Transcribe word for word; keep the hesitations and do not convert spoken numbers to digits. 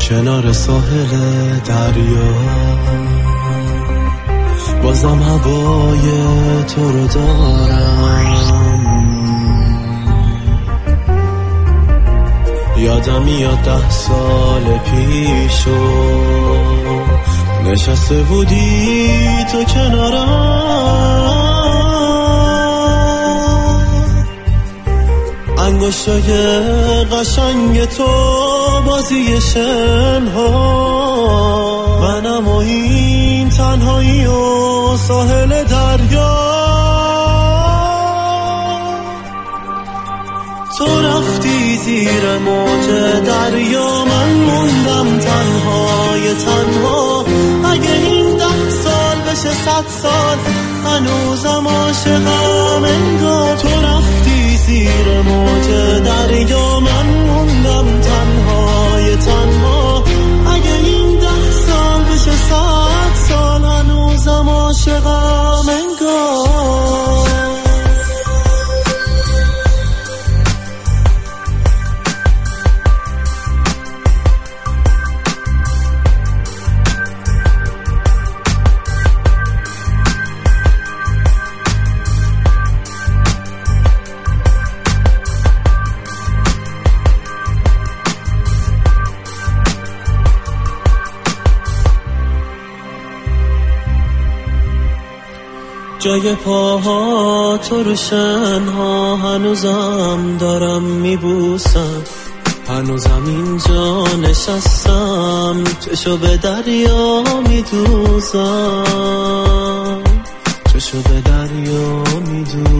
کنار ساحل دریا، بازم هوای تو رو دارم. یادم میاد ده سال پیشو نشسته بودی تو کنارم، انگشتای قشنگ تو بازی شنها، منم و این تنهایی و ساحل دریا. تو رفتی زیر موج دریا، من موندم تنهای تنها. اگه این ده سال بشه صد سال هنوزم عاشقم انگار. تو رفتی زیر موج دریا، من موندم تنهای تنها. اگه این ده سال بشه صد سال هنوزم عاشقم انگار. جای پاها تو رو شنها هنوزم دارم میبوسم، هنوزم اینجا نشستم چشو به دریا میدوزم، چشو به دریا میدوزم.